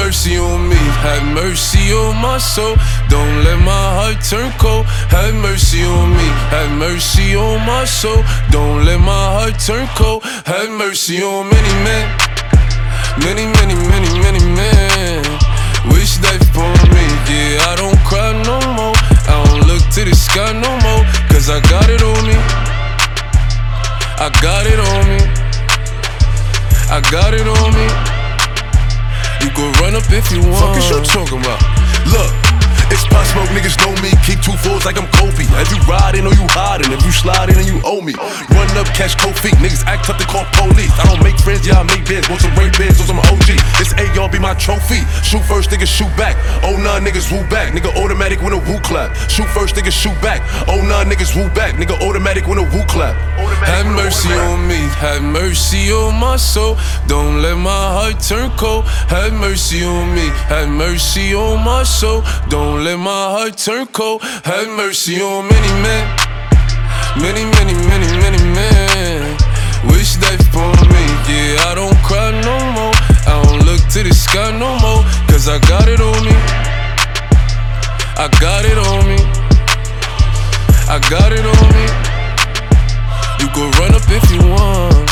mercy on me, have mercy on my soul. Don't let my heart turn cold. Have mercy on me, have mercy on my soul. Don't let my heart turn cold. Have mercy on many men, many, many, many, many men. Wish death upon me, yeah, I don't cry no more. I don't look to the sky no more, cause I got it on me. I got it on me. I got it on me. You can run up if you want. Fuck is you talking about? Look, it's Pop Smoke, niggas know me. Keep 2 fours like I'm Kobe. As you riding or you hiding, if you sliding and you owe me. Run up, catch cold feet. Niggas act tough, they call police. I don't make friends, yeah, I make bands. Want some rape bands or some OG. This AR be my trophy. Shoot first, niggas shoot back. Oh nah, niggas woo back. Nigga automatic when a woo clap. Shoot first, niggas shoot back. Oh nah, niggas woo back. Nigga automatic when a woo clap. Have mercy on me, have mercy on my soul. Don't let my heart turn cold. Have mercy on me, have mercy on my soul. Don't let my heart turn cold. Have mercy on many men, many, many, many, many men. Wish death upon me, yeah, I don't cry no more. I don't look to the sky no more, cause I got it on me. I got it on me. I got it on me. You can run up if you want.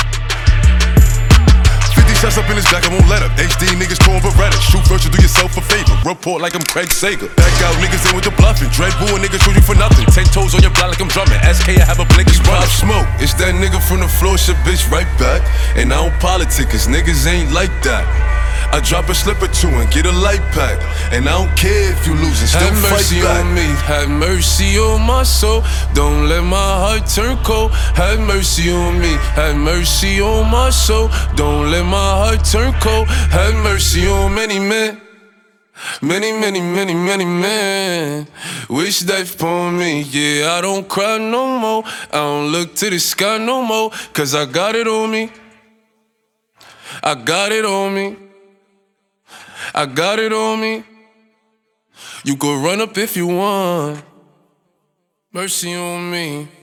50 shots up in his back, I won't let up. HD niggas pouring Beretta. Shoot first, you do yourself a favor. Report like I'm Craig Sager. Back out, niggas in with the bluffing. Dread Bull, niggas shoot you for nothing. 10 toes on your block like I'm drumming. SK, I have a blick, it's Pop Smoke. It's that nigga from the floor, shit bitch right back. And I don't politic, cause niggas ain't like that. I drop a slip or two and get a light pack. And I don't care if you lose and still Have fight mercy back. on me, have mercy on my soul. Don't let my heart turn cold. Have mercy on me, have mercy on my soul. Don't let my heart turn cold. Have mercy on many men, many, many, many, many men. Wish death upon me, yeah, I don't cry no more. I don't look to the sky no more, cause I got it on me. I got it on me. I got it on me. You can run up if you want. Mercy on me.